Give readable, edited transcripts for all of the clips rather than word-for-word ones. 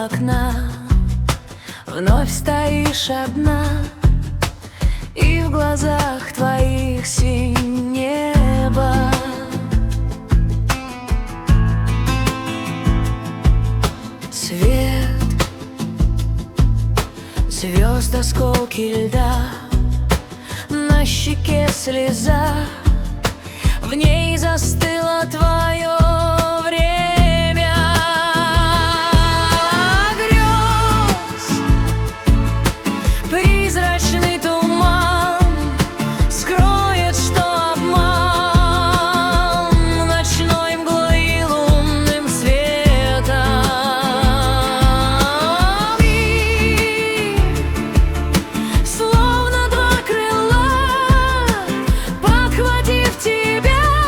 окна, вновь стоишь одна, и в глазах твоих синь небо. Свет звезд, осколки льда, на щеке слеза, в ней застыло твое время грез. Призрачный туман скроет, что обман ночной мглой и лунным светом. И словно два крыла, подхватив тебя,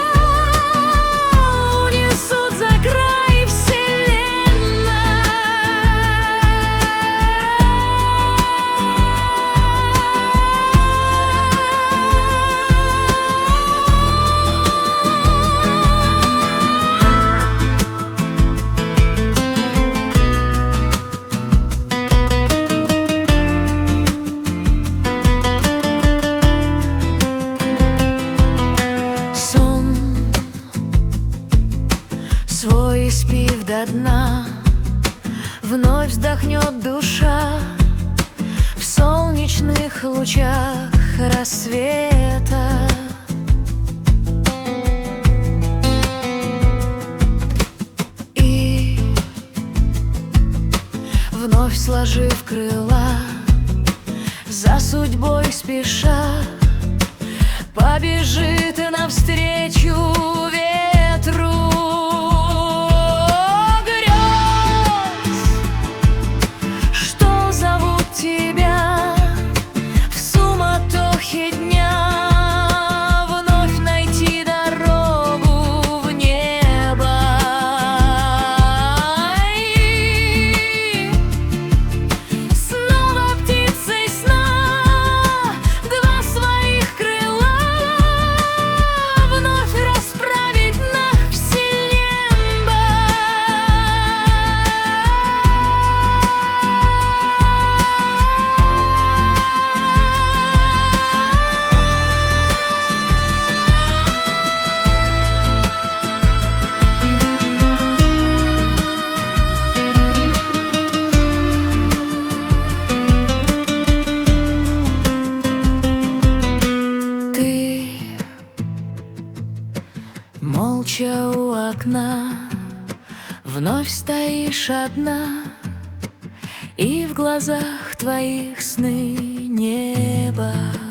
свой испив до дна, вновь вздохнет душа в солнечных лучах рассвета. И вновь сложив крыла, за судьбой спеша, побежит и навстречу ветру. Молча у окна вновь стоишь одна, и в глазах твоих сны небо.